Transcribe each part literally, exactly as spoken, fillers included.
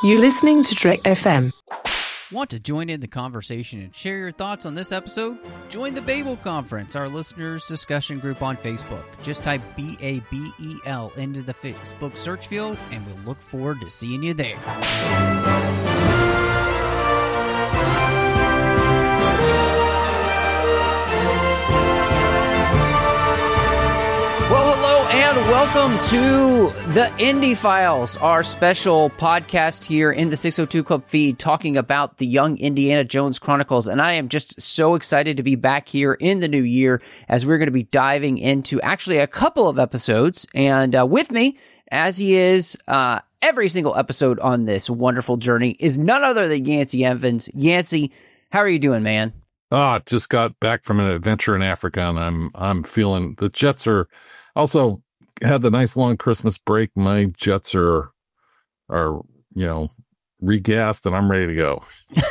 You're listening to Trek F M. Want to join in the conversation and share your thoughts on this episode? Join the Babel Conference, our listeners' discussion group on Facebook. Just type B A B E L into the Facebook search field, and we'll look forward to seeing you there. Well, hello and welcome to the Indie Files, our special podcast here in the six oh two Club feed talking about the Young Indiana Jones Chronicles. And I am just so excited to be back here in the new year as we're going to be diving into actually a couple of episodes. And uh, with me, as he is uh, every single episode on this wonderful journey, is none other than Yancey Evans. Yancey, how are you doing, man? Ah, just got back from an adventure in Africa, and I'm I'm feeling the Jets are also had the nice long Christmas break. My Jets are are you know regassed, and I'm ready to go.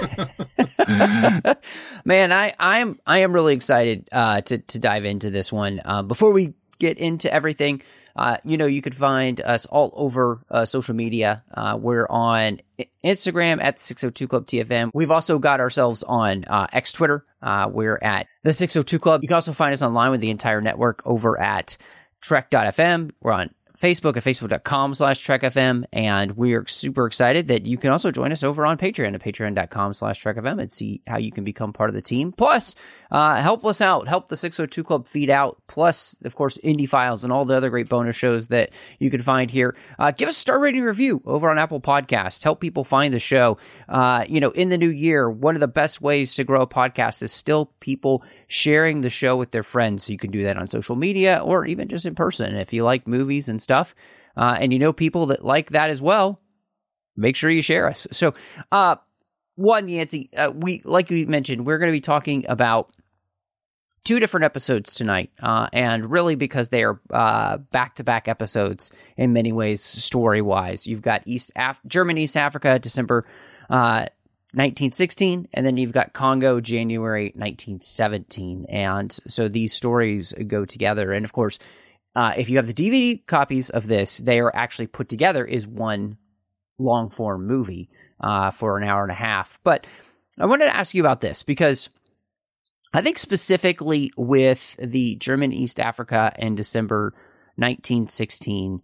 Man, I I'm I am really excited uh, to to dive into this one. Uh, before we get into everything, uh, you know, you could find us all over uh, social media. Uh, we're on Instagram at the six oh two Club T F M. We've also got ourselves on uh, X Twitter. Uh, we're at the six oh two Club. You can also find us online with the entire network over at Trek dot F M. We're on Facebook at facebook.com slash TrekFM, and we're super excited that you can also join us over on Patreon at patreon.com slash TrekFM and see how you can become part of the team. Plus, uh, help us out, help the six oh two Club feed out, plus, of course, Indie Files and all the other great bonus shows that you can find here. Uh, give us a star rating review over on Apple Podcasts. Help people find the show. Uh, you know, in the new year, one of the best ways to grow a podcast is still people sharing the show with their friends. So you can do that on social media or even just in person. If you like movies and stuff, uh, and you know people that like that as well, make sure you share us. So, uh, one, Yancey, uh, we like we mentioned, we're going to be talking about two different episodes tonight, uh, and really because they are uh, back-to-back episodes in many ways, story-wise. You've got East Af- German East Africa, December uh, nineteen sixteen, and then you've got Congo, January nineteen seventeen, and so these stories go together. And of course, uh, if you have the D V D copies of this, they are actually put together as one long-form movie uh, for an hour and a half. But I wanted to ask you about this because I think specifically with the German East Africa in December nineteen sixteen,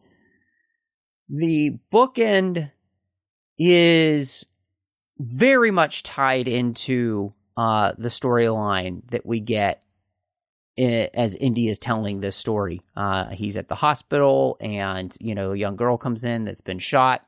the bookend is very much tied into uh, the storyline that we get in, as Indy is telling this story. Uh, he's at the hospital, and you know, a young girl comes in that's been shot,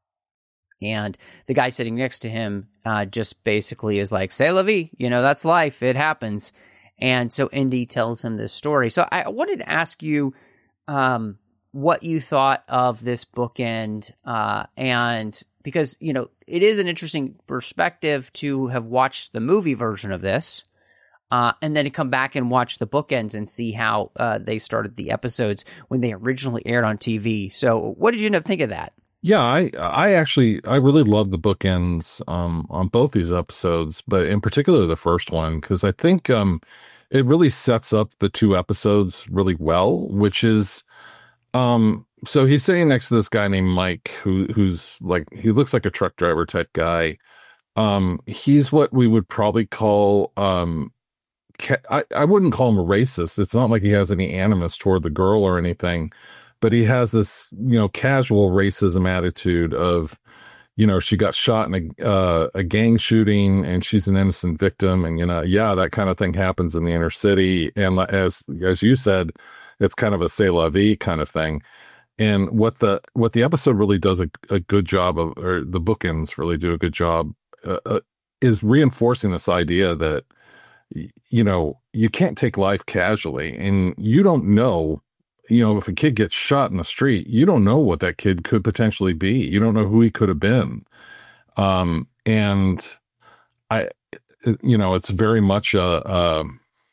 and the guy sitting next to him uh, just basically is like, "C'est la vie," you know, that's life, it happens. And so Indy tells him this story. So I wanted to ask you um, what you thought of this bookend, uh, and because, you know, it is an interesting perspective to have watched the movie version of this, uh, and then to come back and watch the bookends and see how uh, they started the episodes when they originally aired on T V. So what did you end up thinking of that? Yeah, I I actually I really love the bookends um, on both these episodes, but in particular the first one, because I think um, it really sets up the two episodes really well, which is. Um, so he's sitting next to this guy named Mike, who who's like, he looks like a truck driver type guy. Um, he's what we would probably call, um, ca- I, I wouldn't call him a racist. It's not like he has any animus toward the girl or anything, but he has this, you know, casual racism attitude of, you know, she got shot in a, uh, a gang shooting and she's an innocent victim. And, you know, yeah, that kind of thing happens in the inner city. And as, as you said, it's kind of a c'est la vie kind of thing. And what the what the episode really does a, a good job of, or the bookends really do a good job, uh, uh, is reinforcing this idea that, you know, you can't take life casually. And you don't know, you know, if a kid gets shot in the street, you don't know what that kid could potentially be. You don't know who he could have been. Um, and I, you know, it's very much a, a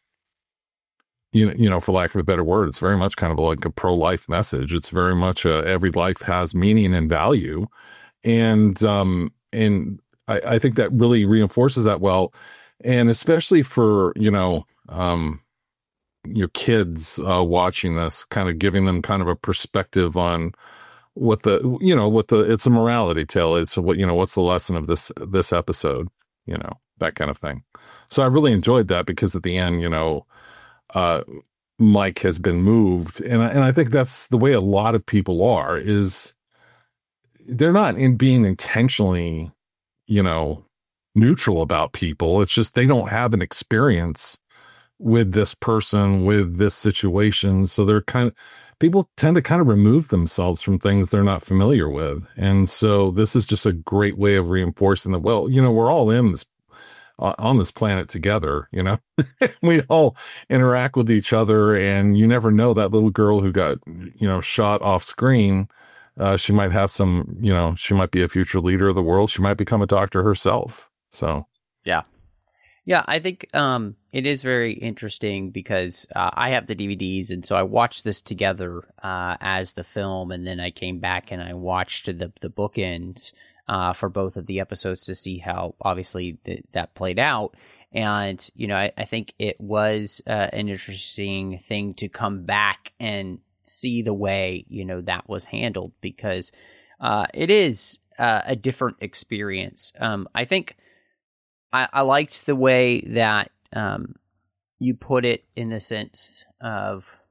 You know, you know, for lack of a better word, it's very much kind of like a pro-life message. It's very much a, every life has meaning and value, and um, and I, I think that really reinforces that well, and especially for you know, um, your kids uh, watching this, kind of giving them kind of a perspective on what the, you know, what the, it's a morality tale. It's what, you know, what's the lesson of this, this episode, you know, that kind of thing. So I really enjoyed that because at the end, you know, uh, Mike has been moved. And I, and I think that's the way a lot of people are, is they're not in being intentionally, you know, neutral about people. It's just, they don't have an experience with this person, with this situation. So they're kind of, people tend to kind of remove themselves from things they're not familiar with. And so this is just a great way of reinforcing that, well, you know, we're all in this, uh, on this planet together, you know, we all interact with each other, and you never know, that little girl who got, you know, shot off screen, uh, she might have some, you know, she might be a future leader of the world. She might become a doctor herself. So, yeah. Yeah, I think um, it is very interesting because uh, I have the D V Ds, and so I watched this together uh, as the film, and then I came back and I watched the the bookends uh, for both of the episodes to see how obviously th- that played out. And you know, I, I think it was uh, an interesting thing to come back and see the way, you know, that was handled, because uh, it is uh, a different experience. Um, I think. I, I liked the way that um, you put it, in the sense of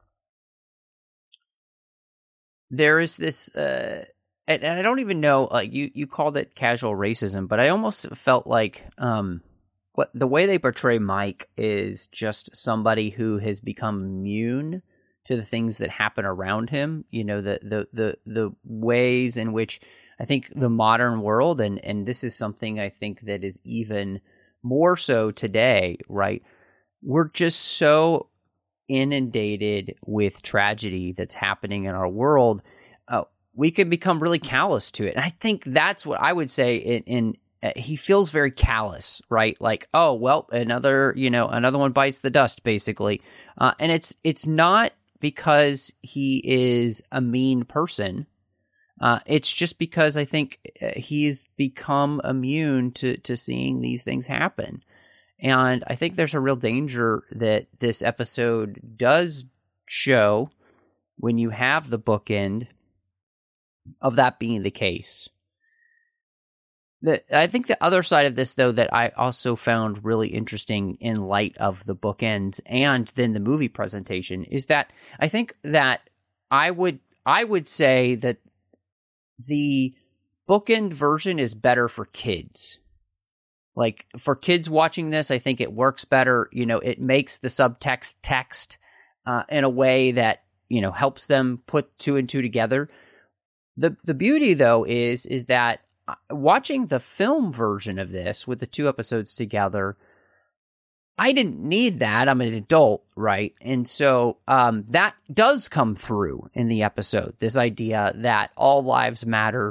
there is this, uh, and, and I don't even know, like you, you called it casual racism, but I almost felt like um, what the way they portray Mike is just somebody who has become immune to the things that happen around him. You know, the the the the ways in which I think the modern world, and, and this is something I think that is even more so today, right? We're just so inundated with tragedy that's happening in our world. Uh, we can become really callous to it. And I think that's what I would say in, in uh, he feels very callous, right? Like, oh, well, another, you know, another one bites the dust, basically. Uh, and it's, it's not because he is a mean person. Uh, it's just because I think he's become immune to, to seeing these things happen. And I think there's a real danger that this episode does show when you have the bookend of that being the case. The, I think the other side of this, though, that I also found really interesting in light of the bookends and then the movie presentation, is that I think that I would I would say that the bookend version is better for kids. Like, for kids watching this, I think it works better. You know, it makes the subtext text uh, in a way that, you know, helps them put two and two together. The the beauty, though, is is that watching the film version of this with the two episodes together, I didn't need that. I'm an adult, right? And so um, that does come through in the episode, this idea that all lives matter.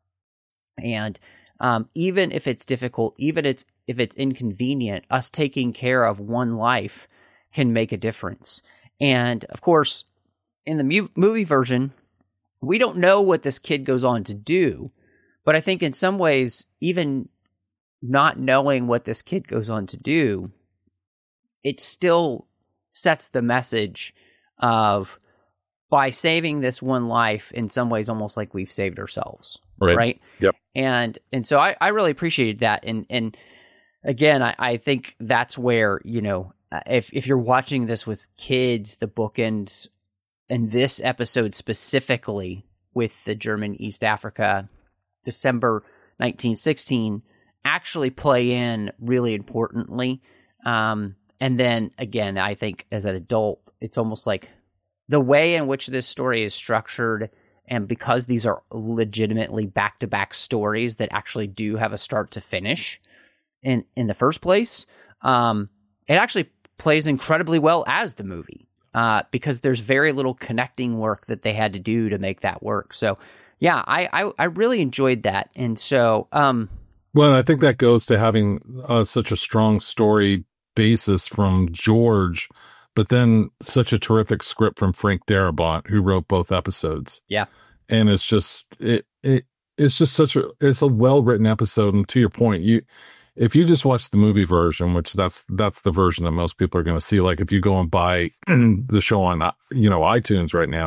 And um, even if it's difficult, even it's, if it's inconvenient, us taking care of one life can make a difference. And of course, in the mu- movie version, we don't know what this kid goes on to do. But I think in some ways, even not knowing what this kid goes on to do, it still sets the message of, by saving this one life, in some ways, almost like we've saved ourselves. Right. right? Yep. And and so I, I really appreciated that. And and again, I, I think that's where, you know, if if you're watching this with kids, the bookends, and this episode specifically with the German East Africa, December nineteen sixteen, actually play in really importantly. Um, and then again, I think as an adult, it's almost like the way in which this story is structured, and because these are legitimately back-to-back stories that actually do have a start to finish in, in the first place, um, it actually plays incredibly well as the movie, uh, because there's very little connecting work that they had to do to make that work. So, yeah, I, I, I really enjoyed that. And so... Um, well, I think that goes to having uh, such a strong story basis from George, but then such a terrific script from Frank Darabont, who wrote both episodes. Yeah. And it's just, it, it, it's just such a, it's a well-written episode. And to your point, you, if you just watch the movie version, which that's, that's the version that most people are going to see. Like if you go and buy the show on, you know, iTunes right now,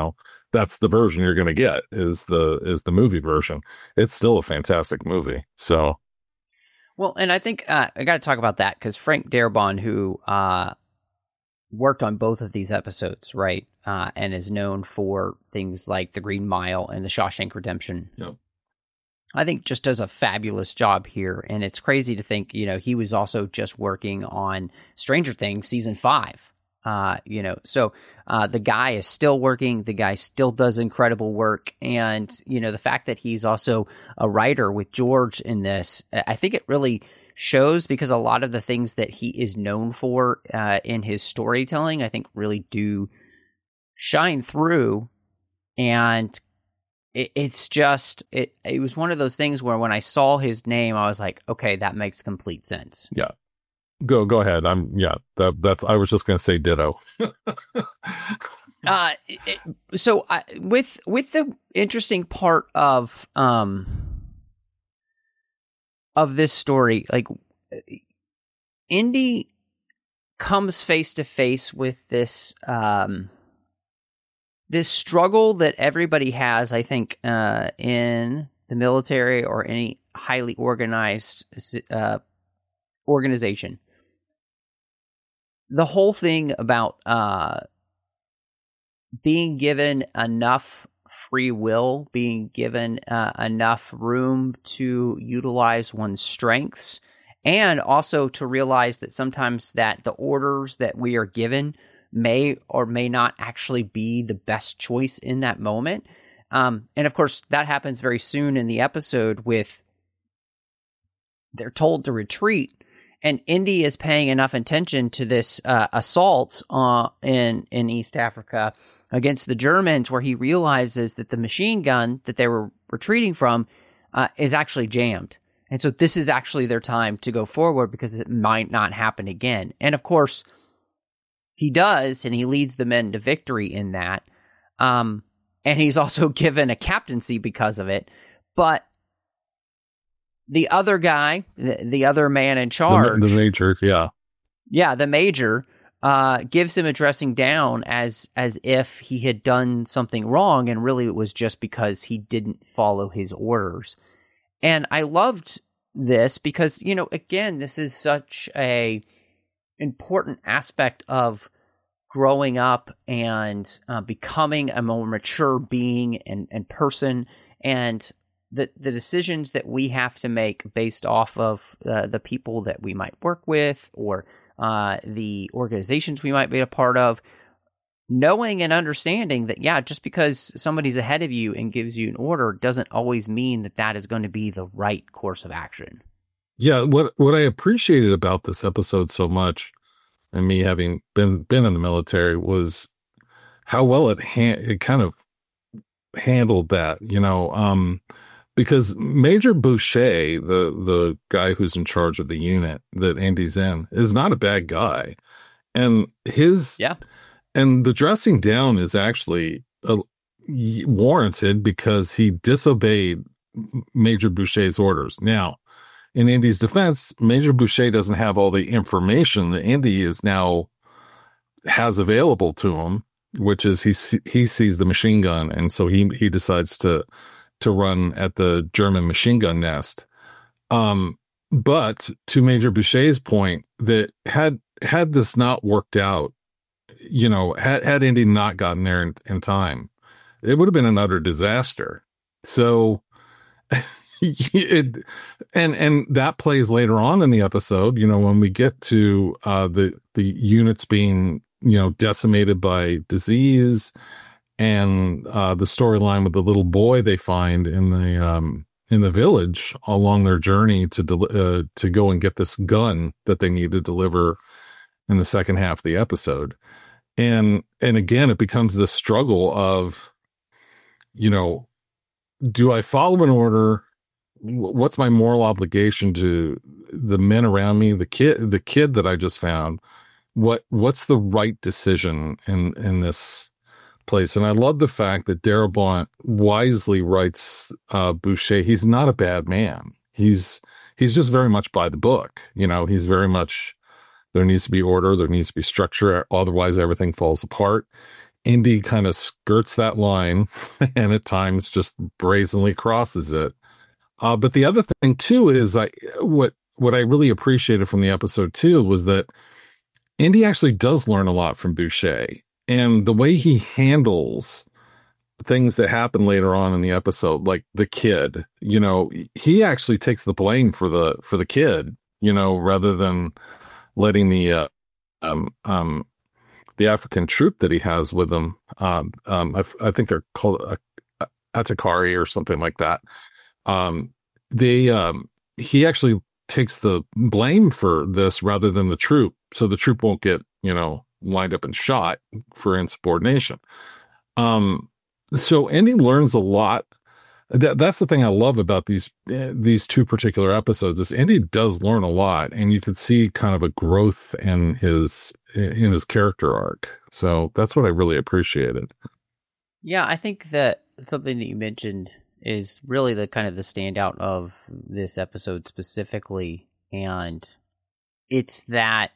that's the version you're going to get is the is the movie version. It's still a fantastic movie. So, well, and I think uh, I got to talk about that because Frank Darabont, who uh, worked on both of these episodes, right, uh, and is known for things like The Green Mile and The Shawshank Redemption. Yep. I think just does a fabulous job here. And it's crazy to think, you know, he was also just working on Stranger Things season five. Uh, you know, so uh, the guy is still working. The guy still does incredible work. And, you know, the fact that he's also a writer with George in this, I think it really shows because a lot of the things that he is known for uh, in his storytelling, I think really do shine through. And It, it's just, it it was one of those things where when I saw his name, I was like, okay, that makes complete sense. Yeah. Go go ahead. I'm, yeah, that, that's, I was just going to say ditto. uh, it, so I, with, with the interesting part of, um, of this story, like Indy comes face to face with this, um, this struggle that everybody has, I think, uh, in the military or any highly organized uh, organization. The whole thing about uh, being given enough free will, being given uh, enough room to utilize one's strengths, and also to realize that sometimes that the orders that we are given may or may not actually be the best choice in that moment. Um, and of course, that happens very soon in the episode with they're told to retreat, and Indy is paying enough attention to this uh, assault uh, in, in East Africa against the Germans where he realizes that the machine gun that they were retreating from uh, is actually jammed. And so this is actually their time to go forward because it might not happen again. And of course, he does, and he leads the men to victory in that. Um, and he's also given a captaincy because of it. But the other guy, the, the other man in charge... The, the major, yeah. Yeah, the major uh, gives him a dressing down as as if he had done something wrong, and really it was just because he didn't follow his orders. And I loved this because, you know, again, this is such a important aspect of growing up and uh, becoming a more mature being and, and person, and the the decisions that we have to make based off of uh, the people that we might work with or uh, the organizations we might be a part of, knowing and understanding that, yeah, just because somebody's ahead of you and gives you an order doesn't always mean that that is going to be the right course of action. Yeah, what what I appreciated about this episode so much, and me having been been in the military, was how well it ha- it kind of handled that, you know, um, because Major Boucher, the the guy who's in charge of the unit that Andy's in, is not a bad guy, and his yeah, and the dressing down is actually uh, warranted because he disobeyed Major Boucher's orders. Now, in Andy's defense, Major Boucher doesn't have all the information that Andy is now has available to him, which is he he sees the machine gun, and so he he decides to to run at the German machine gun nest. Um, but to Major Boucher's point, that had had this not worked out, you know, had had Andy not gotten there in, in time, it would have been an utter disaster. So. It, and and that plays later on in the episode, you know, when we get to uh, the the units being, you know, decimated by disease, and uh, the storyline with the little boy they find in the um, in the village along their journey to del- uh, to go and get this gun that they need to deliver in the second half of the episode, and and again it becomes this struggle of, you know, do I follow an order? What's my moral obligation to the men around me, the kid, the kid that I just found? What, what's the right decision in, in this place? And I love the fact that Darabont wisely writes, uh, Boucher. He's not a bad man. He's, he's just very much by the book. You know, he's very much, there needs to be order. There needs to be structure. Otherwise everything falls apart. Indy kind of skirts that line and at times just brazenly crosses it. Uh, but the other thing too is I what what I really appreciated from the episode too was that Indy actually does learn a lot from Boucher, and the way he handles things that happen later on in the episode, like the kid, you know, he actually takes the blame for the for the kid, you know, rather than letting the uh, um um the African troop that he has with him. Um, um, I, I think they're called uh, Atakari or something like that. Um, they um, he actually takes the blame for this rather than the troop, so the troop won't get, you know, lined up and shot for insubordination. Um, so Indy learns a lot. That, that's the thing I love about these uh, these two particular episodes is Indy does learn a lot, and you can see kind of a growth in his in his character arc. So that's what I really appreciated. Yeah, I think that something that you mentioned is really the kind of the standout of this episode specifically, and it's that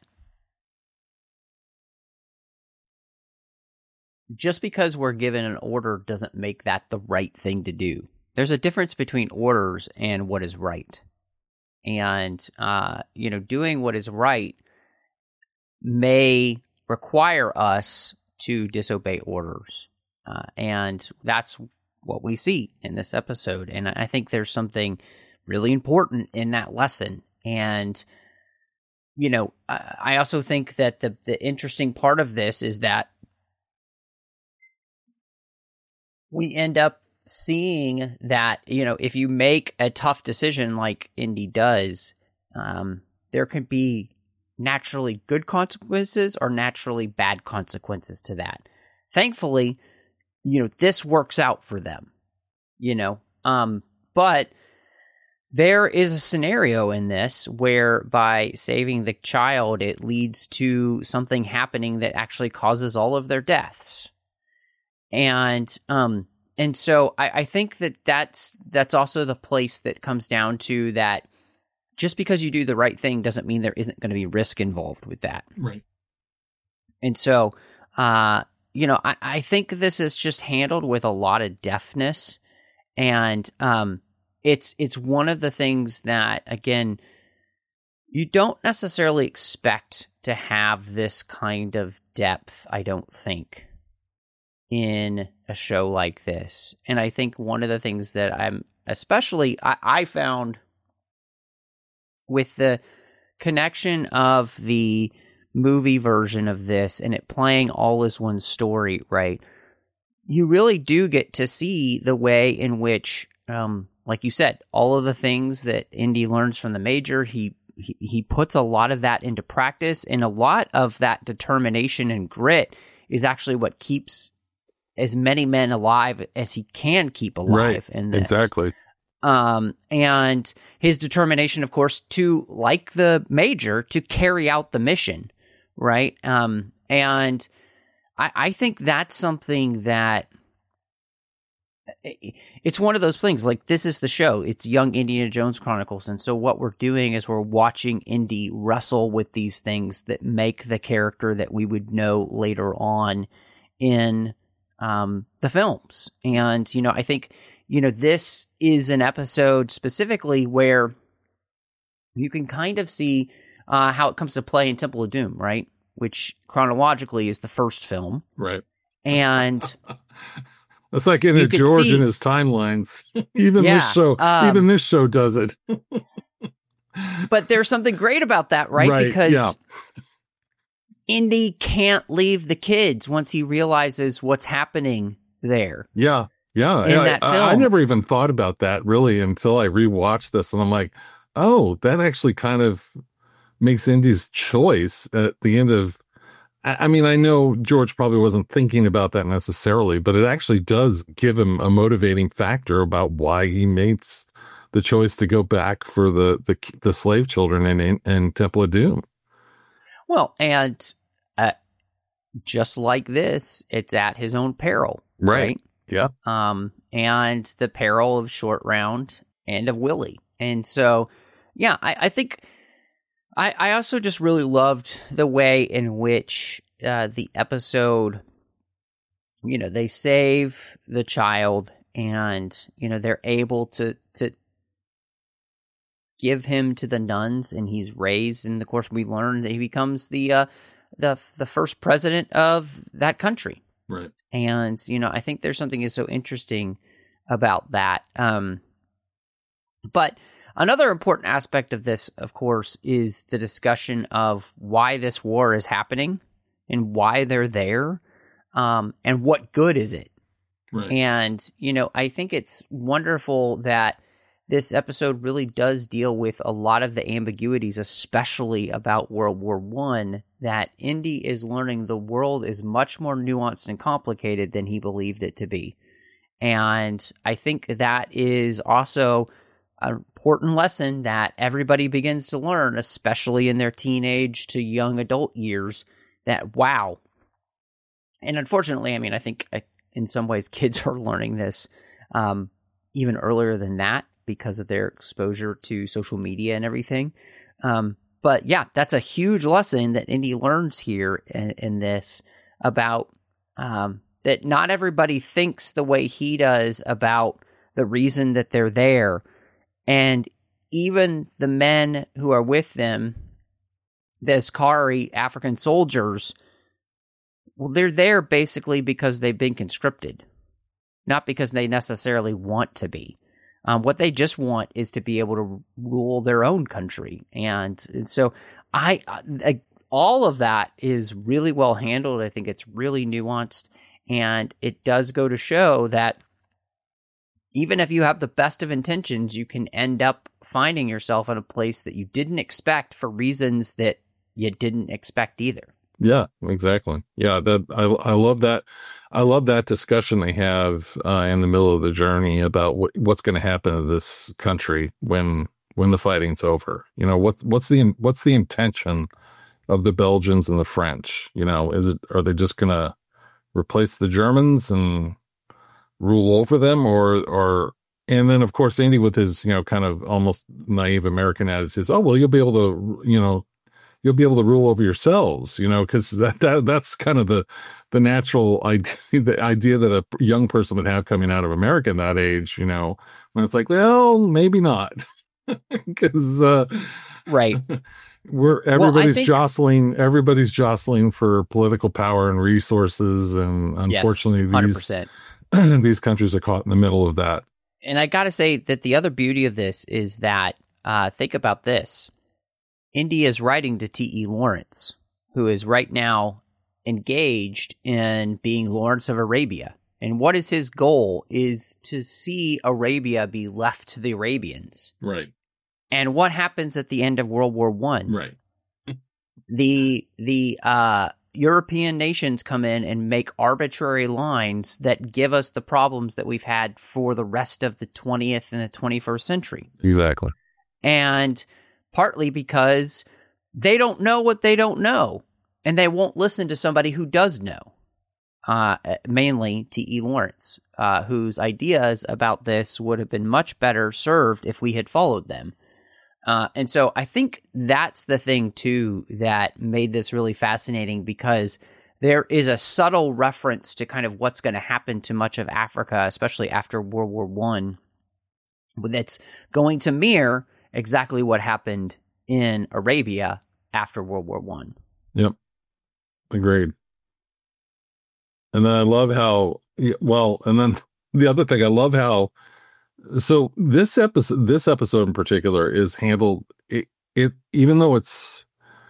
just because we're given an order doesn't make that the right thing to do. There's a difference between orders and what is right. And, uh, you know, doing what is right may require us to disobey orders. Uh, and that's what we see in this episode. And I think there's something really important in that lesson. And, you know, I also think that the, the interesting part of this is that we end up seeing that, you know, if you make a tough decision like Indy does, um, there can be naturally good consequences or naturally bad consequences to that. Thankfully, you know, this works out for them, you know, um, but there is a scenario in this where by saving the child, it leads to something happening that actually causes all of their deaths. And, um, And so I, I think that that's, that's also the place that comes down to that just because you do the right thing doesn't mean there isn't going to be risk involved with that. Right. And so, uh, you know, I, I think this is just handled with a lot of deftness. And um, it's it's one of the things that, again, you don't necessarily expect to have this kind of depth, I don't think, in a show like this. And I think one of the things that I'm especially I, I found with the connection of the movie version of this and it playing all as one story, right? You really do get to see the way in which, um, like you said, all of the things that Indy learns from the Major, he, he he puts a lot of that into practice, and a lot of that determination and grit is actually what keeps as many men alive as he can keep alive right. in this. Exactly. Um, and his determination, of course, to, like the Major, to carry out the mission, right? Um, and I, I think that's something that it's one of those things, like, this is the show. It's Young Indiana Jones Chronicles, and so what we're doing is we're watching Indy wrestle with these things that make the character that we would know later on in um, the films. And, you know, I think, you know, this is an episode specifically where you can kind of see uh, how it comes to play in Temple of Doom, right? Which chronologically is the first film. Right. And it's like in a George see, and his timelines. Even yeah, this show, um, even this show does it. But there's something great about that, right? right because yeah. Indy can't leave the kids once he realizes what's happening there. Yeah. Yeah. In I, that film. I, I never even thought about that really until I rewatched this, and I'm like, oh, that actually kind of makes Indy's choice at the end of, I mean, I know George probably wasn't thinking about that necessarily, but it actually does give him a motivating factor about why he makes the choice to go back for the the, the slave children in, in, in Temple of Doom. Well, and uh, just like this, it's at his own peril, right? right? Yeah. Um, and the peril of Short Round and of Willie. And so, yeah, I, I think I, I also just really loved the way in which uh, the episode you know, they save the child, and, you know, they're able to, to give him to the nuns, and he's raised. And of course, we learn that he becomes the, uh, the, the first president of that country. Right. And, you know, I think there's something is so interesting about that. Um, but another important aspect of this, of course, is the discussion of why this war is happening and why they're there, um, and what good is it? Right. And, you know, I think it's wonderful that this episode really does deal with a lot of the ambiguities, especially about World War One, that Indy is learning the world is much more nuanced and complicated than he believed it to be. And I think that is also an important lesson that everybody begins to learn, especially in their teenage to young adult years, that, wow. And unfortunately, I mean, I think uh, in some ways kids are learning this um, even earlier than that because of their exposure to social media and everything. Um, but yeah, that's a huge lesson that Indy learns here in, in this about um, that not everybody thinks the way he does about the reason that they're there. And even the men who are with them, the Askari African soldiers, well, they're there basically because they've been conscripted, not because they necessarily want to be. Um, what they just want is to be able to rule their own country. And, and so I, I, all of that is really well handled. I think it's really nuanced. And it does go to show that even if you have the best of intentions, you can end up finding yourself in a place that you didn't expect for reasons that you didn't expect either. Yeah, exactly. Yeah, that I I love that. I love that discussion they have uh, in the middle of the journey about what, what's going to happen to this country when when the fighting's over. You know, what what's the what's the intention of the Belgians and the French? You know, is it are they just going to replace the Germans and rule over them, or or and then of course Andy with his, you know, kind of almost naive American attitudes. Oh well, you'll be able to, you know. You'll be able to rule over yourselves, you know, because that, that that's kind of the the natural idea, the idea that a young person would have coming out of America at that age, you know, when it's like, well, maybe not, because uh, right, we're everybody's well, think, jostling, everybody's jostling for political power and resources, and unfortunately, yes, one hundred percent. these these countries are caught in the middle of that. And I got to say that the other beauty of this is that uh, think about this. Indy is writing to T E Lawrence, who is right now engaged in being Lawrence of Arabia. And what is his goal is to see Arabia be left to the Arabians. Right. And what happens at the end of World War One? Right. the the uh, European nations come in and make arbitrary lines that give us the problems that we've had for the rest of the twentieth and the twenty-first century. Exactly. And partly because they don't know what they don't know, and they won't listen to somebody who does know, uh, mainly T E Lawrence, uh, whose ideas about this would have been much better served if we had followed them. Uh, and so I think that's the thing, too, that made this really fascinating, because there is a subtle reference to kind of what's going to happen to much of Africa, especially after World War One, that's going to mirror exactly what happened in Arabia after World War One. Yep. Agreed. And then I love how, well, and then the other thing, I love how, so this episode, this episode in particular is handled, it, it even though it's,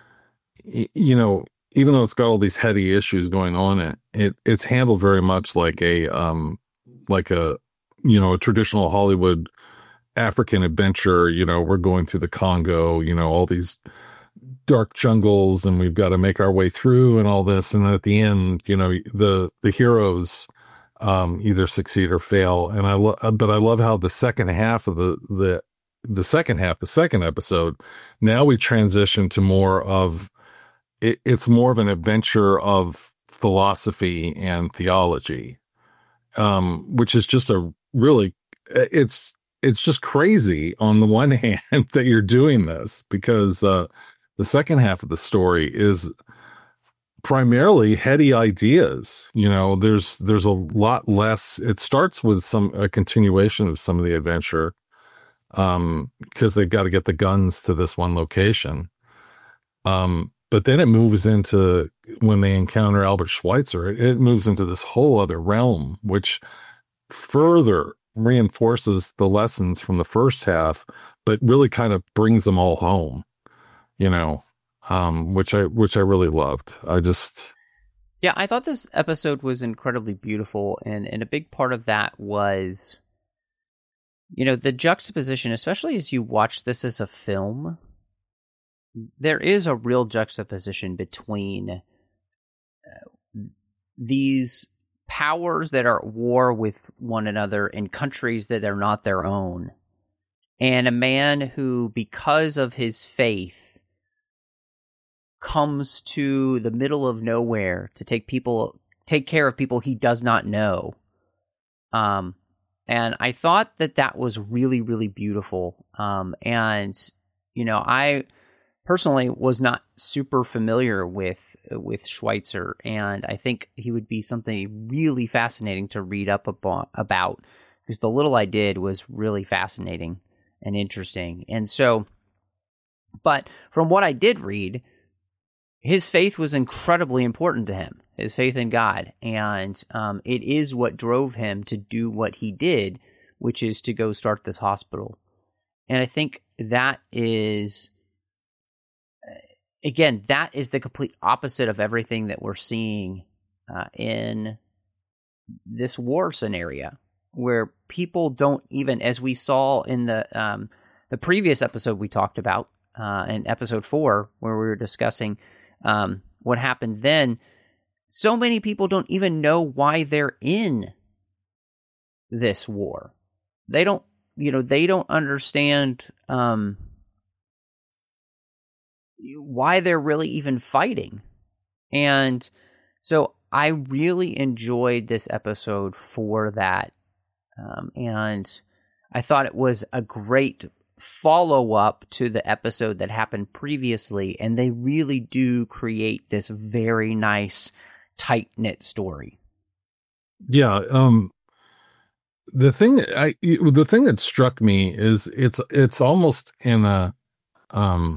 you know, even though it's got all these heady issues going on, it, it it's handled very much like a, um, like a, you know, a traditional Hollywood African adventure. You know, we're going through the Congo, you know, all these dark jungles, and we've got to make our way through and all this. And at the end, you know, the, the heroes, um, either succeed or fail. And I love, but I love how the second half of the, the, the second half, the second episode, now we transition to more of it. It's more of an adventure of philosophy and theology, um, which is just a really, it's, it's just crazy on the one hand that you're doing this, because uh, the second half of the story is primarily heady ideas. You know, there's there's a lot less. It starts with some a continuation of some of the adventure, um, because they've got to get the guns to this one location. Um, but then it moves into when they encounter Albert Schweitzer. It, it moves into this whole other realm, which further reinforces the lessons from the first half, but really kind of brings them all home. You know. Um, which I which I really loved. I just yeah, I thought this episode was incredibly beautiful, and and a big part of that was, you know, the juxtaposition, especially as you watch this as a film. There is a real juxtaposition between uh, these powers that are at war with one another in countries that are not their own, and a man who, because of his faith, comes to the middle of nowhere to take people, take care of people he does not know. Um, and I thought that that was really, really beautiful. Um, and, you know, I personally was not super familiar with, with Schweitzer, and I think he would be something really fascinating to read up about, because the little I did was really fascinating and interesting. And so, but from what I did read, his faith was incredibly important to him, his faith in God. And um, it is what drove him to do what he did, which is to go start this hospital. And I think that is, again, that is the complete opposite of everything that we're seeing uh, in this war scenario, where people don't even, as we saw in the um, the previous episode we talked about, uh, in episode four, where we were discussing Um, what happened then, so many people don't even know why they're in this war. They don't, you know, they don't understand um, why they're really even fighting. And so I really enjoyed this episode for that. Um, and I thought it was a great follow-up to the episode that happened previously, and they really do create this very nice, tight-knit story. Yeah, um, the thing I the thing that struck me is it's it's almost in a um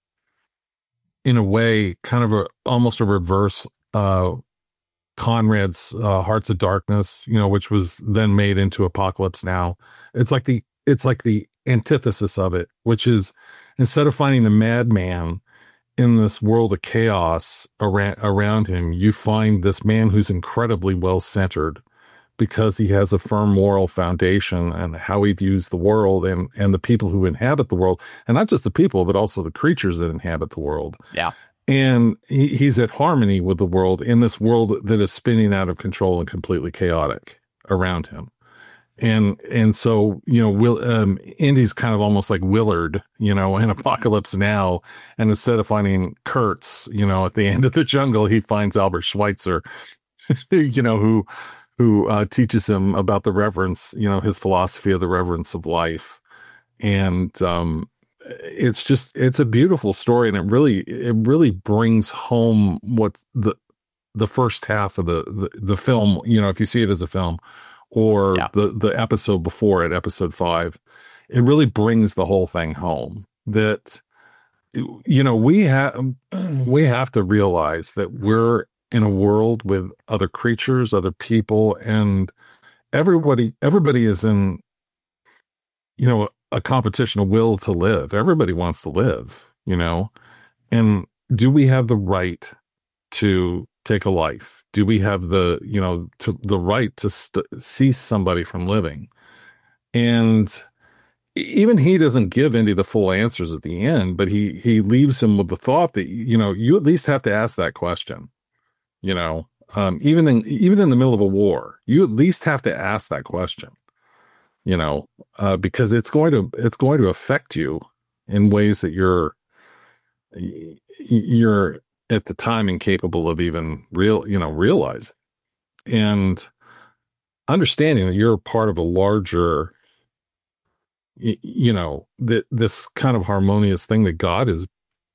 in a way kind of a almost a reverse uh Conrad's uh, Hearts of Darkness, you know, which was then made into Apocalypse Now. It's like the it's like the antithesis of it, which is, instead of finding the madman in this world of chaos around around him, you find this man who's incredibly well centered, because he has a firm moral foundation and how he views the world and and the people who inhabit the world, and not just the people, but also the creatures that inhabit the world. Yeah. And he, he's at harmony with the world in this world that is spinning out of control and completely chaotic around him. And, and so, you know, Will, um, Indy's kind of almost like Willard, you know, in Apocalypse Now. And instead of finding Kurtz, you know, at the end of the jungle, he finds Albert Schweitzer, you know, who, who, uh, teaches him about the reverence, you know, his philosophy of the reverence of life. And, um, it's just, it's a beautiful story. And it really, it really brings home what the, the first half of the, the, the film, you know, if you see it as a film, or yeah. the, the episode before it, episode five, it really brings the whole thing home. That, you know, we have, we have to realize that we're in a world with other creatures, other people, and everybody, everybody is in, you know, a competition of will to live. Everybody wants to live, you know, and do we have the right to take a life? Do we have the, you know, to the right to st- cease somebody from living? And even he doesn't give Indy the full answers at the end, but he, he leaves him with the thought that, you know, you at least have to ask that question, you know, um, even in, even in the middle of a war, you at least have to ask that question, you know, uh, because it's going to, it's going to affect you in ways that you're, you're, at the time incapable of even real, you know, realizing, and understanding that you're part of a larger, you know, that this kind of harmonious thing that God has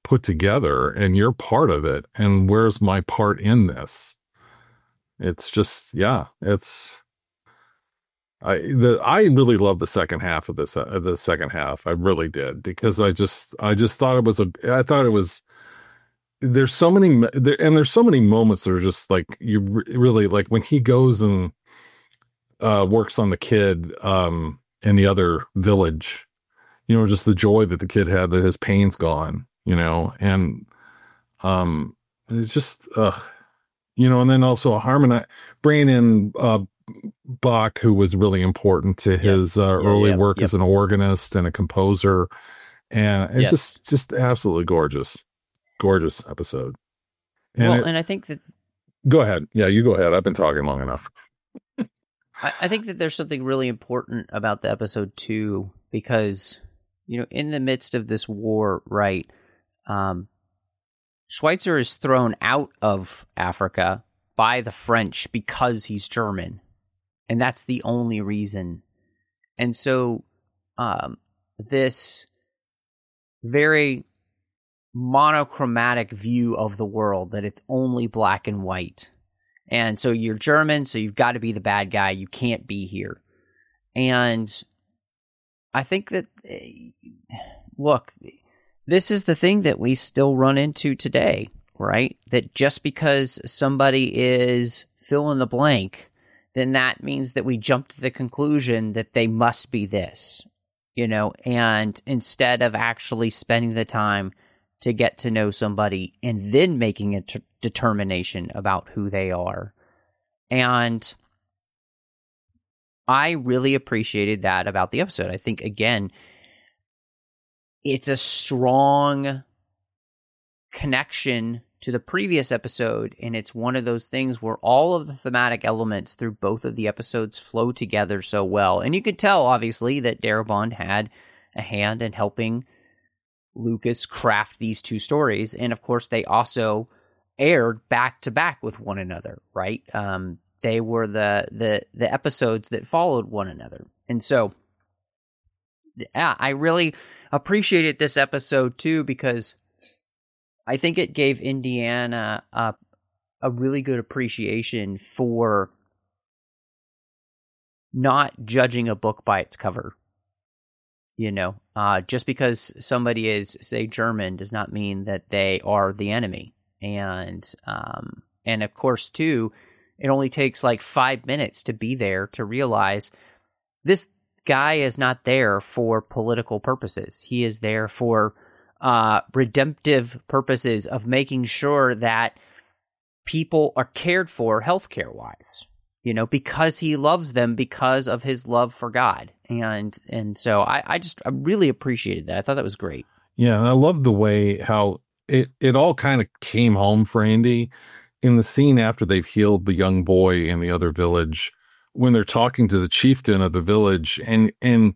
put together and you're part of it. And where's my part in this? It's just, yeah, it's, I, the, I really love the second half of this, uh, the second half. I really did, because I just, I just thought it was a, I thought it was, there's so many, there, and there's so many moments that are just like, you really like when he goes and uh, works on the kid um, in the other village, you know, just the joy that the kid had that his pain's gone, you know, and um, it's just, uh, you know, and then also harmonize, bringing in uh, Bach, who was really important to his yes. uh, yeah, early yeah, work yep. as an organist and a composer. And it's yes. just, just absolutely gorgeous, gorgeous episode. And well, it, and I think that. Go ahead. Yeah, you go ahead. I've been talking long enough. I, I think that there's something really important about the episode too, because, you know, in the midst of this war, right, um, Schweitzer is thrown out of Africa by the French because he's German. And that's the only reason. And so um, this very monochromatic view of the world, that it's only black and white. And so you're German, so you've got to be the bad guy. You can't be here. And I think that, look, this is the thing that we still run into today, right? That just because somebody is fill in the blank, then that means that we jump to the conclusion that they must be this, you know, and instead of actually spending the time to get to know somebody and then making a t- determination about who they are. And I really appreciated that about the episode. I think, again, it's a strong connection to the previous episode, and it's one of those things where all of the thematic elements through both of the episodes flow together so well. And you could tell, obviously, that Darabont had a hand in helping Lucas craft these two stories, and of course they also aired back to back with one another, right? Um, they were the the the episodes that followed one another, and so yeah, I really appreciated this episode too, because I think it gave Indiana a a really good appreciation for not judging a book by its cover. You know, uh, just because somebody is, say, German does not mean that they are the enemy. And, um, and of course, too, it only takes like five minutes to be there to realize this guy is not there for political purposes. He is there for uh, redemptive purposes of making sure that people are cared for healthcare-wise. You know, because he loves them, because of his love for God. And and so I, I just I really appreciated that. I thought that was great. Yeah, and I love the way how it, it all kind of came home for Andy in the scene after they've healed the young boy in the other village, when they're talking to the chieftain of the village, and and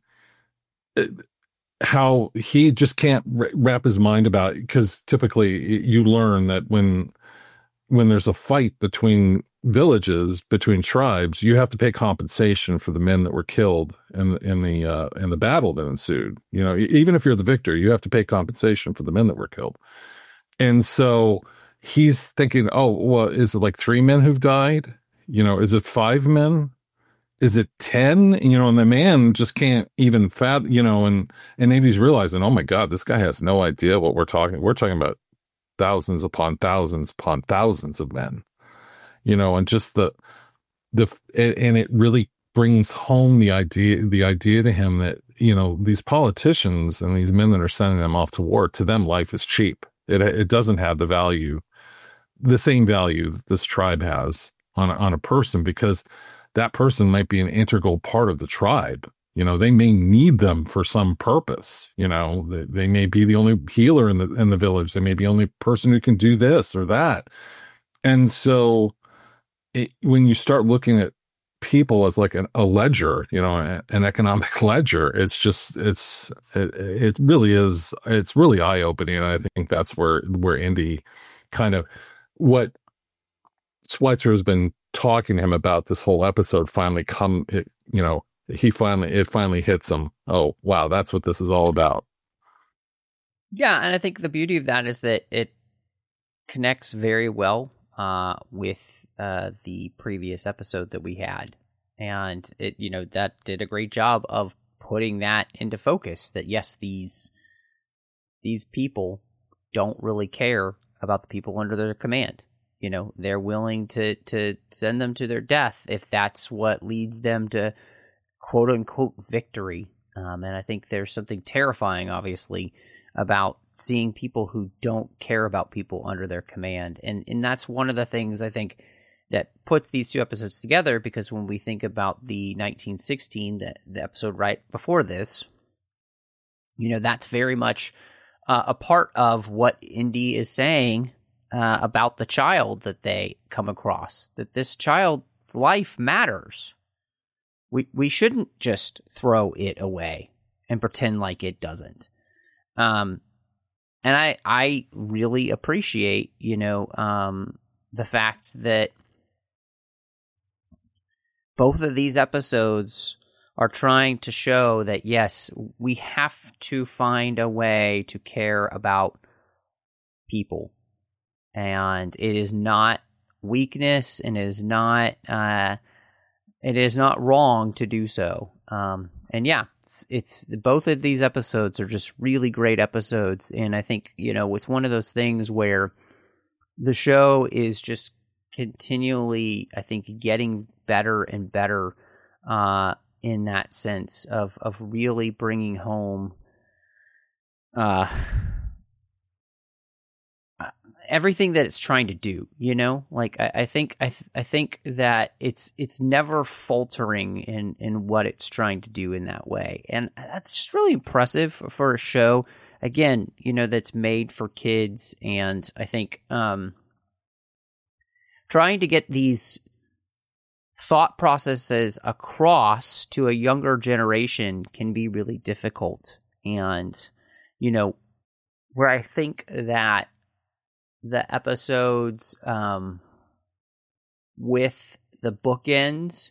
how he just can't wrap his mind about it, because typically you learn that when when there's a fight between villages, between tribes, you have to pay compensation for the men that were killed in in the uh, in the battle that ensued. You know, even if you're the victor, you have to pay compensation for the men that were killed. And so he's thinking, oh, well, is it like three men who've died? You know, is it five men? Is it ten? You know, and the man just can't even fathom. You know, and and Andy's realizing, oh my God, this guy has no idea what we're talking. We're talking about thousands upon thousands upon thousands of men. You know, and just the, the, and it really brings home the idea, the idea to him that, you know, these politicians and these men that are sending them off to war, to them, life is cheap. It it doesn't have the value, the same value that this tribe has on a, on a person, because that person might be an integral part of the tribe. You know, they may need them for some purpose. You know, they, they may be the only healer in the in the village. They may be the only person who can do this or that. And so, It, when you start looking at people as like an, a ledger, you know, an economic ledger, it's just, it's, it, it really is, it's really eye opening. And I think that's where, where Indy kind of, what Schweitzer has been talking to him about this whole episode finally come, it, you know, he finally, it finally hits him. Oh, wow. That's what this is all about. Yeah, and I think the beauty of that is that it connects very well uh, with uh, the previous episode that we had. And it, you know, that did a great job of putting that into focus, that yes, these these people don't really care about the people under their command. You know, they're willing to, to send them to their death if that's what leads them to quote unquote victory. Um, and I think there's something terrifying, obviously, about seeing people who don't care about people under their command. And and that's one of the things I think that puts these two episodes together, because when we think about the nineteen sixteen, the, the episode right before this, you know, that's very much uh, a part of what Indy is saying uh, about the child that they come across, that this child's life matters. We we shouldn't just throw it away and pretend like it doesn't. Um, and I I really appreciate, you know, um, the fact that both of these episodes are trying to show that, yes, we have to find a way to care about people. And it is not weakness, and it is not, uh, it is not wrong to do so. Um, and yeah, it's, it's both of these episodes are just really great episodes. And I think, you know, it's one of those things where the show is just continually, I think, getting better and better uh, in that sense of of really bringing home uh, everything that it's trying to do. You know, like I, I think I th- I think that it's it's never faltering in in what it's trying to do in that way, and that's just really impressive for a show. Again, you know, that's made for kids, and I think um, trying to get these thought processes across to a younger generation can be really difficult. And, you know, where I think that the episodes um, with the bookends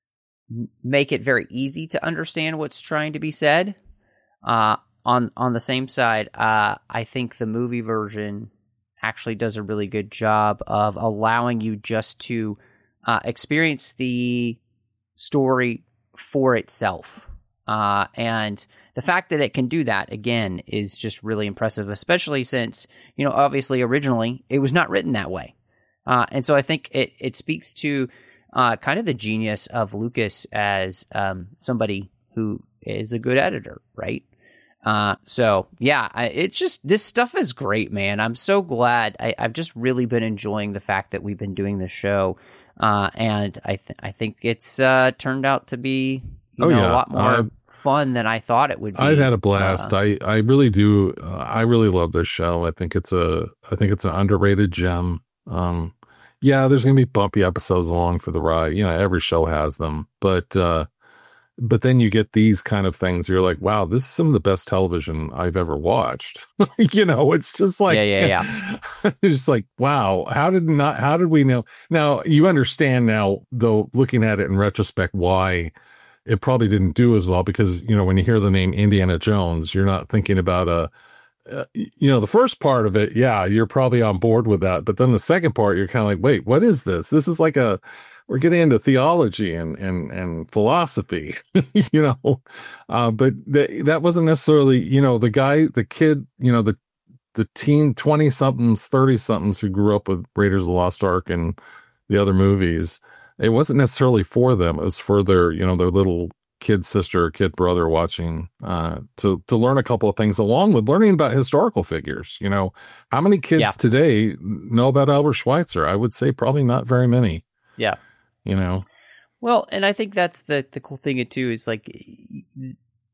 make it very easy to understand what's trying to be said. Uh, on, on the same side, uh, I think the movie version actually does a really good job of allowing you just to Uh, experience the story for itself. Uh, and the fact that it can do that, again, is just really impressive, especially since, you know, obviously originally it was not written that way. Uh, and so I think it, it speaks to uh, kind of the genius of Lucas as um, somebody who is a good editor, right? Uh, so yeah, I, it's just, this stuff is great, man. I'm so glad. I, I've just really been enjoying the fact that we've been doing this show. Uh, and I th- I think it's uh, turned out to be, you oh, know, yeah. a lot more uh, fun than I thought it would be. I've had a blast. Uh, I, I really do. Uh, I really love this show. I think it's a I think it's an underrated gem. Um, yeah, there's gonna be bumpy episodes along for the ride. You know, every show has them, but uh, but then you get these kind of things. You're like, wow, this is some of the best television I've ever watched. You know, it's just like, yeah, yeah, yeah. it's just like, wow, how did not, how did we know? Now you understand now, though, looking at it in retrospect, why it probably didn't do as well, because, you know, when you hear the name Indiana Jones, you're not thinking about a, uh, you know, the first part of it. Yeah, you're probably on board with that. But then the second part, you're kind of like, wait, what is this? This is like a, we're getting into theology and, and, and philosophy, you know, uh, but th- that wasn't necessarily, you know, the guy, the kid, you know, the, the teen twenty somethings, thirty somethings who grew up with Raiders of the Lost Ark and the other movies. It wasn't necessarily for them. It was for their, you know, their little kid sister or kid brother watching, uh, to, to learn a couple of things along with learning about historical figures. You know, how many kids Yeah. today know about Albert Schweitzer? I would say probably not very many. Yeah. You know, well, and I think that's the the cool thing too, is like, you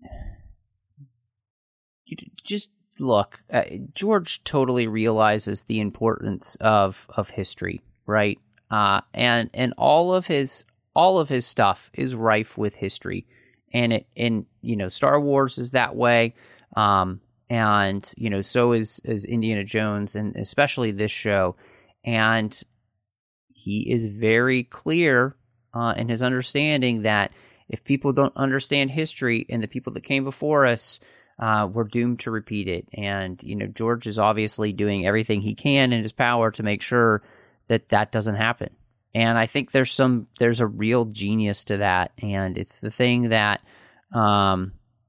just look, uh, George totally realizes the importance of of history, right? Uh, and and all of his all of his stuff is rife with history, and it and you know, Star Wars is that way, um, and you know, so is is Indiana Jones, and especially this show, and he is very clear uh, in his understanding that if people don't understand history and the people that came before us, uh, we're doomed to repeat it. And, you know, George is obviously doing everything he can in his power to make sure that that doesn't happen. And I think there's some, there's a real genius to that. And it's the thing that um,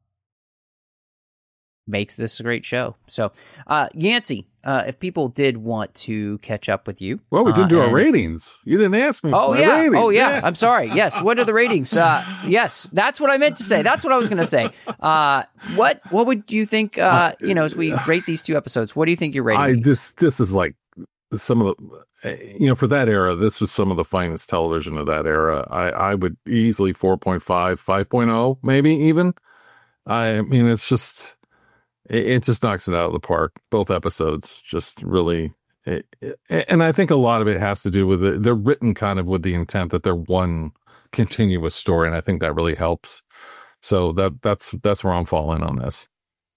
makes this a great show. So, uh, Yancey, uh, if people did want to catch up with you. Well, we didn't uh, do our ratings. You didn't ask me. Oh, my yeah. ratings. Oh, yeah. yeah. I'm sorry. Yes. What are the ratings? Uh, yes. That's what I meant to say. That's what I was going to say. Uh, what, what would you think, uh, you know, as we rate these two episodes, what do you think you're rating I, these? this, this is like some of the, you know, for that era, this was some of the finest television of that era. I, I would easily four point five, five point oh, maybe even. I mean, it's just, it, it just knocks it out of the park. Both episodes just really, it, it, and I think a lot of it has to do with it. They're written kind of with the intent that they're one continuous story, and I think that really helps. So that that's that's where I'm falling on this.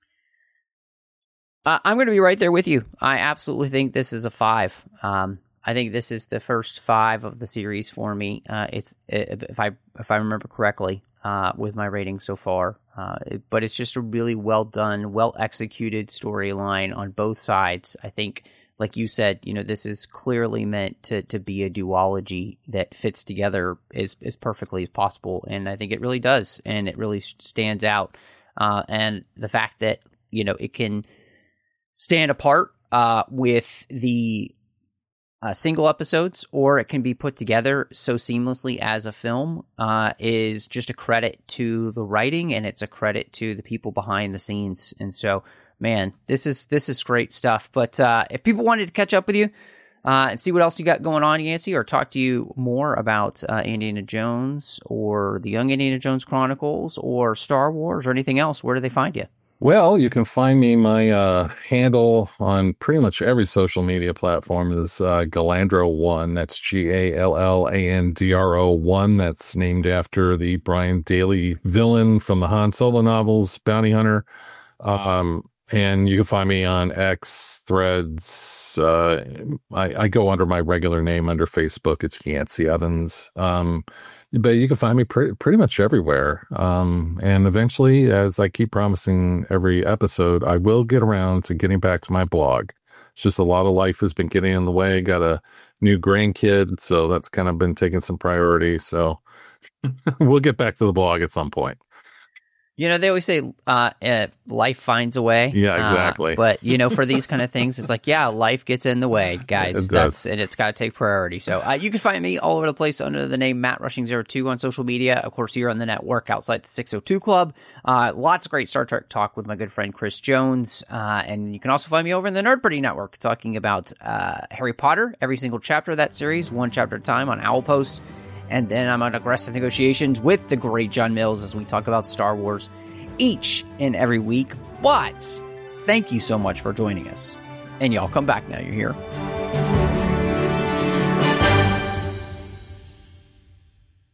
Uh, I'm going to be right there with you. I absolutely think this is a five. Um, I think this is the first five of the series for me. Uh, it's if I if I remember correctly uh, with my rating so far. Uh, it, but it's just a really well done, well executed storyline on both sides. I think, like you said, you know, this is clearly meant to to be a duology that fits together as as perfectly as possible, and I think it really does, and it really stands out. Uh, and the fact that, you know, it can stand apart uh, with the uh, single episodes, or it can be put together so seamlessly as a film, uh, is just a credit to the writing, and it's a credit to the people behind the scenes. And so, man, this is this is great stuff. But uh, if people wanted to catch up with you uh, and see what else you got going on, Yancey, or talk to you more about uh, Indiana Jones or the Young Indiana Jones Chronicles or Star Wars or anything else, where do they find you? Well, you can find me, my uh, handle on pretty much every social media platform is uh, Gallandro one. That's G A L L A N D R O one. That's named after the Brian Daley villain from the Han Solo novels, Bounty Hunter. Um, and you can find me on X, Threads. Uh, I, I go under my regular name under Facebook. It's Yancey Evans. Um, But you can find me pretty, pretty much everywhere. Um, and eventually, as I keep promising every episode, I will get around to getting back to my blog. It's just a lot of life has been getting in the way. Got a new grandkid, so that's kind of been taking some priority. So we'll get back to the blog at some point. You know, they always say uh, uh, life finds a way. Yeah, exactly. Uh, but, you know, for these kind of things, it's like, yeah, life gets in the way, guys. It That's does. and it's got to take priority. So uh, you can find me all over the place under the name Matt Rushing zero two on social media. Of course, here on the network outside the six oh two Club. Uh, lots of great Star Trek talk with my good friend Chris Jones. Uh, and you can also find me over in the Nerd Party Network talking about uh, Harry Potter, every single chapter of that series, one chapter at a time on Owl Post. And then I'm on aggressive negotiations with the great John Mills as we talk about Star Wars each and every week. But thank you so much for joining us. And y'all come back now. You're here.